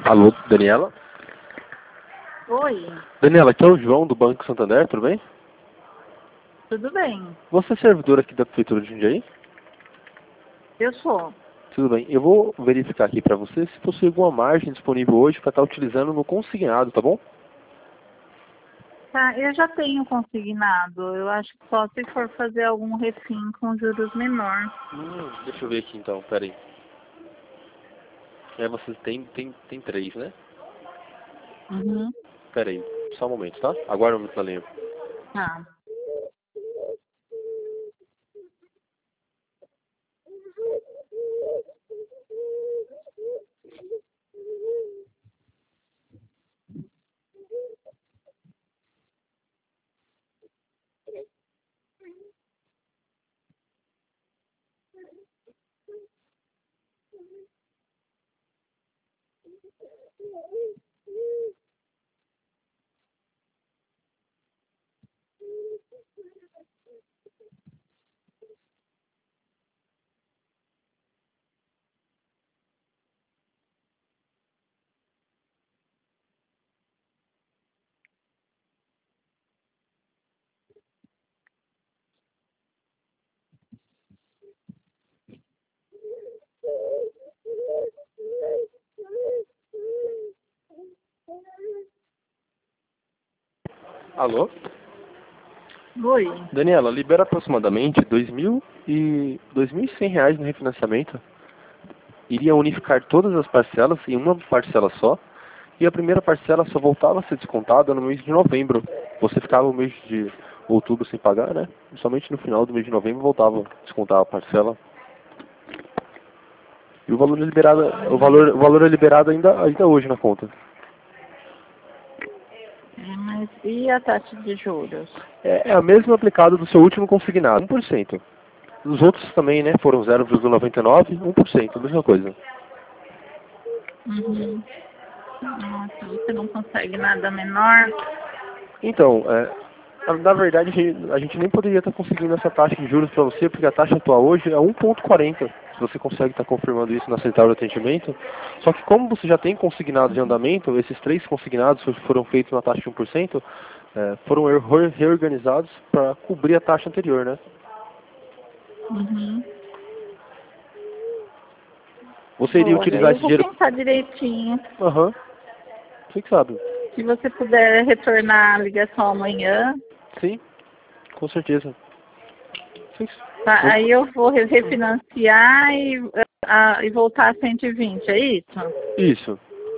Alô, Daniela? Oi, Daniela, aqui é o João do Banco Santander, tudo bem? tudo bem? Você é servidor aqui da Prefeitura de Jundiaí? Eu sou. Tudo bem. Eu vou verificar aqui para você se possui alguma margem disponível hoje para estar utilizando no consignado, tá bom? Tá, eu já tenho consignado. Eu acho que só se for fazer algum refim com juros menor. Deixa eu ver aqui então, peraí. Você tem três, né? Uhum. Peraí, só um momento, tá? Aguarda um minuto na linha. Tá. Alô? Oi. Daniela, libera aproximadamente R$ 2.100 no refinanciamento. Iria unificar todas as parcelas em uma parcela só. E a primeira parcela só voltava a ser descontada no mês de novembro. Você ficava o mês de outubro sem pagar, né? E somente no final do mês de novembro voltava a descontar a parcela. E o valor é liberado, o valor é liberado ainda hoje na conta. Mas e a taxa de juros? É a mesma aplicada do seu último consignado, 1%. Os outros também, né, foram 0,99, 1%, a mesma coisa. Uhum. Nossa, você não consegue nada menor? Então, na verdade, a gente nem poderia estar conseguindo essa taxa de juros para você, porque a taxa atual hoje é 1,40. Se você consegue estar confirmando isso na central de atendimento. Só que como você já tem consignados de andamento, esses três consignados foram feitos na taxa de 1%, foram reorganizados para cobrir a taxa anterior, né? Uhum. Você iria Olha, utilizar eu esse vou dinheiro? pensar direitinho. Aham, você que sabe. Se você puder retornar a ligação amanhã, Sim, com certeza. Sim. tá? Aí eu vou refinanciar e voltar a 120, é isso? Isso.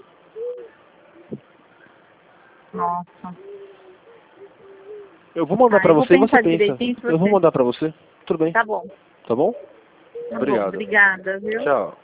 Nossa. Eu vou mandar Tá, pra eu vou você e você pensar pensa. direitinho se Eu vou você... mandar pra você. Tudo bem. Tá bom. Tá bom? Tá bom. Obrigado. Obrigada, viu? Tchau.